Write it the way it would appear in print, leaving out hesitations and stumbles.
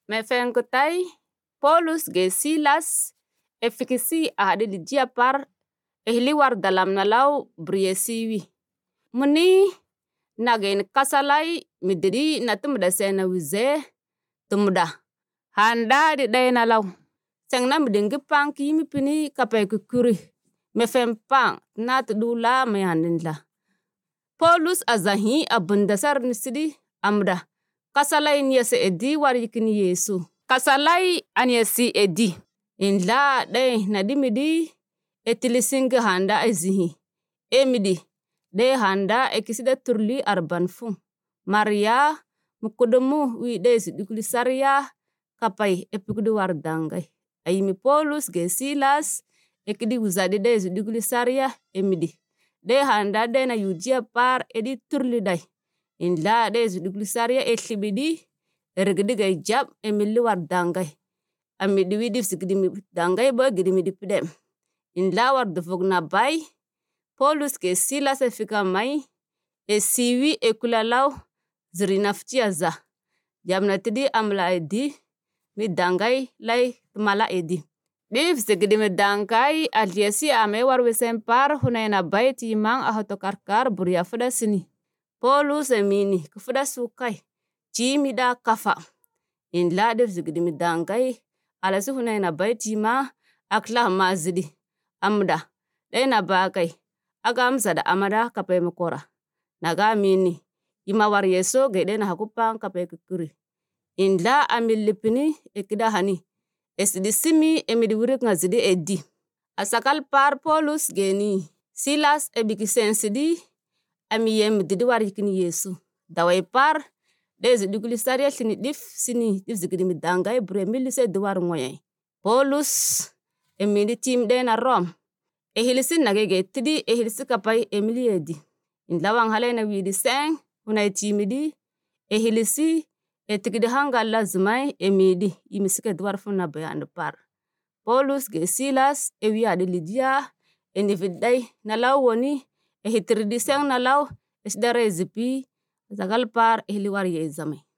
Me fenkutai Paulus ge Silas efikisi ahadi lidia par ehli war dalam nalau briesiwi. Muni nagain kasalai midiri na tumuda sena wize tumuda. Handa di day nalau. Seng na midingi pang kimi pini kapay kukuri. Me fempang na tudula mayandinla. Paulus azahi abundasar nisidi amda. Kasalai niyase edi war yikini Yesu. Kasalai anyasi edi. Inla day nadimidi etilisingi handa ezihi. Emidi day handa ekisida turli arbanfu. Maria mukudumu wi day sidikuli saria kapay epikudu war dangay. Ayimi Paulus ge Silas ekidi wuzadi day sidikuli saria emidi. Day handa day na yudia par edi turli day. Inla day sidikuli saria etlibidi erigidi jab emili war dangay. Amidi widif sikidimi dangay bo gidimi pidem. Inla war dufug na bay. Paulus ge Silas efika may. Esiwi ekulalau zirinafti aza. Jamna tidi amla edi. Mi dangay lay tumala edi. Dif sikidimi dangay aliasi ame war wisempar hunayna bay timang ahotokarkar buria fuda sini. Paulus emini kufuda sukay. Chimida kafa. Inla dif sikidimi dangay alasi hunayna bay timang akla mazidi. Amda. Dayna bakay. Agam zada amada kapay mukora. Naga mini. Ima war Yeso gede na hakupang kapay kukuri. Inla amilipini ekida hani. Esidisimi emidiwurik nga zidi edi. Asakal par Paulus geni. Silas ebikisensidi amiyem didi war yikini Yesu. Daway par dezi dukuli saria sini dif zikidimi dangay bure milise diwar ngoyay. Paulus emidi tim dena Rom. Ehilisi nagege tidi ehilisi kapay emili edi. Inlawang halay na widi seng unay timidi ehilisi etikidi hanga lazimay emidi imisike diwar funa bayando par. Paulus ge Silas adi lidia enividay nalaw woni ehitiridi seng nalaw esdare zipi zagal par ehili war ye zamay.